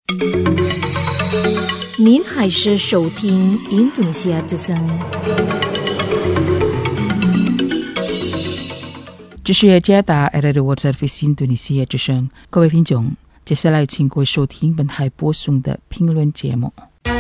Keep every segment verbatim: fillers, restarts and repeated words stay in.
您还是收听印度尼西亚之声。 这是加达 R R World Service 印度尼西亚之声，各位听众，接下来请各位收听本台播送的评论节目。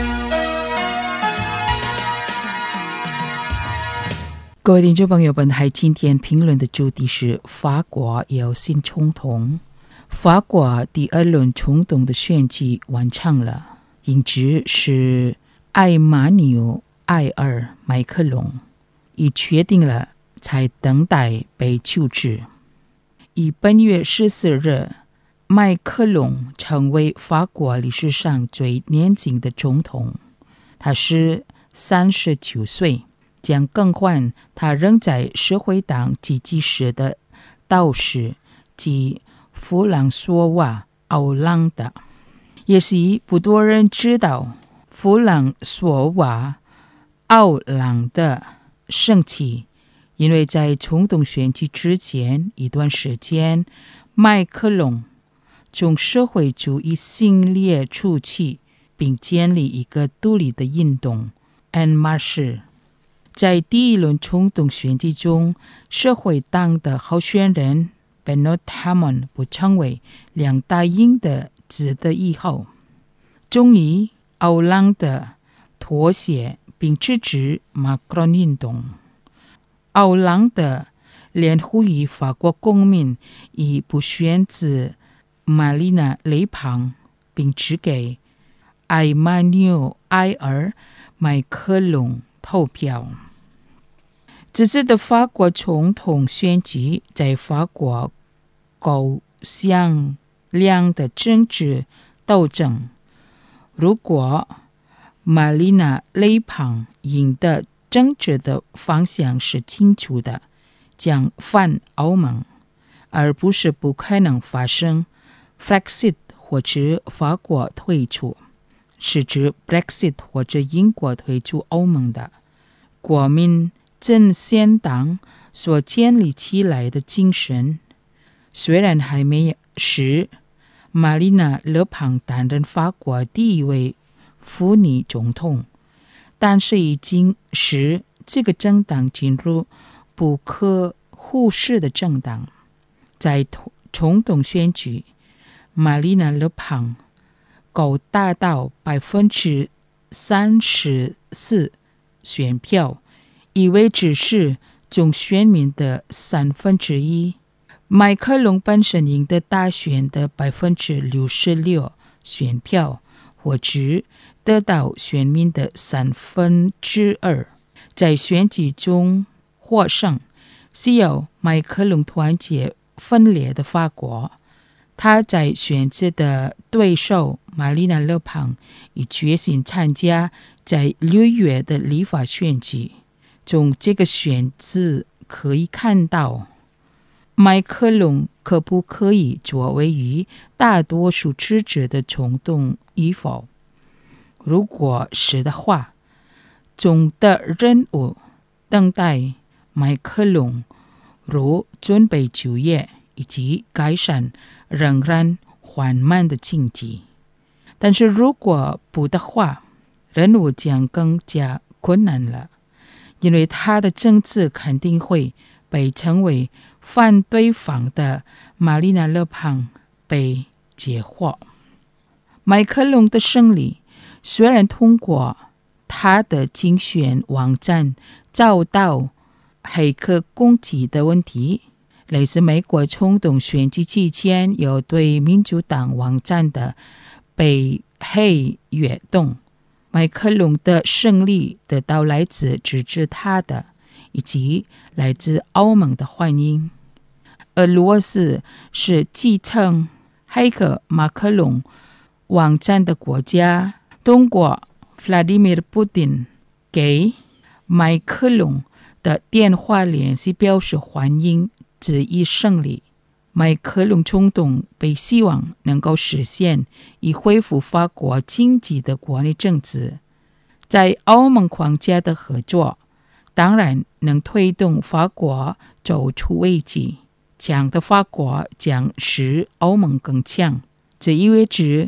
各位听众朋友，本台今天评论的主题是法国有新总统。法国第二轮总统的选举完成了，赢者是埃马纽尔·埃尔·麦克龙，已确定了，才等待被就职。以本月十四日，麦克龙成为法国历史上最年轻的总统，他是三十九岁，将更换他仍在社会党积极时的导师及弗朗索瓦·奥朗德。也许不多人知道，弗朗索瓦·奥朗德生气，因为在总统选举之前一段时间，麦克龙从社会主义新列出去，并建立一个独立的运动 En Marche。 在第一轮总统选举中，社会党的候选人 Benoît Hamon 不成为两大赢的子的以后，终于奥朗德妥协并支持马克龙运动。奥朗德连呼吁法国公民以不选择玛丽娜·雷庞，并只给埃马纽尔·埃尔·麦克龙投票。这次的法国总统选举在法国构想亮的政治斗争。如果玛丽娜·雷庞赢的政治的方向是清楚的，将反欧盟，而不是不可能发生 Brexit 或者法国退出，是指 Brexit 或者英国退出欧盟的。国民阵线党所建立起来的精神，虽然还没使玛丽娜·勒庞担任法国第一位妇女总统，但是已经使这个政党进入不可忽视的政党。在总统选举，玛丽娜·勒庞够达到百分之三十四选票，意味着是总选民的三分之一。麦克龙本身赢得大选的百分之六十六选票，或者得到选民的三分之二。在选举中获胜，是由麦克龙团结分裂的法国。他在选择的对手玛丽娜·勒庞已决心参加在六月的立法选举。从这个选择可以看到，麦克龙可不可以作为于大多数支持的总统与否。如果是的话，总的任务等待麦克龙如准备就业以及改善仍然缓慢的经济。但是如果不的话，任务将更加困难了，因为他的政治肯定会被称为反对方的玛丽娜·勒庞被截获。麦克龙的胜利虽然通过他的竞选网站遭到黑客攻击的问题，类似美国总统选举期间有对民主党网站的被黑跃动，麦克龙的胜利得到来自支持他的以及来自欧盟的欢迎。俄罗斯是继承黑客马克龙网站的国家，通过 Vladimir Putin 给麦克龙的电话联系表示欢迎这一胜利。麦克龙总统被希望能够实现以恢复法国经济的国内政治，在欧盟框架的合作当然能推动法国走出危机。强的法国将使欧盟更强，这意味着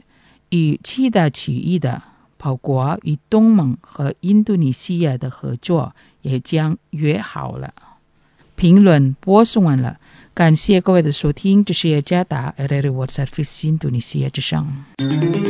与七大区域的包括与东盟和印度尼西亚的合作也将约好了。评论播送完了，感谢各位的收听，这是雅加达 R R I World Service 印度尼西亚之声。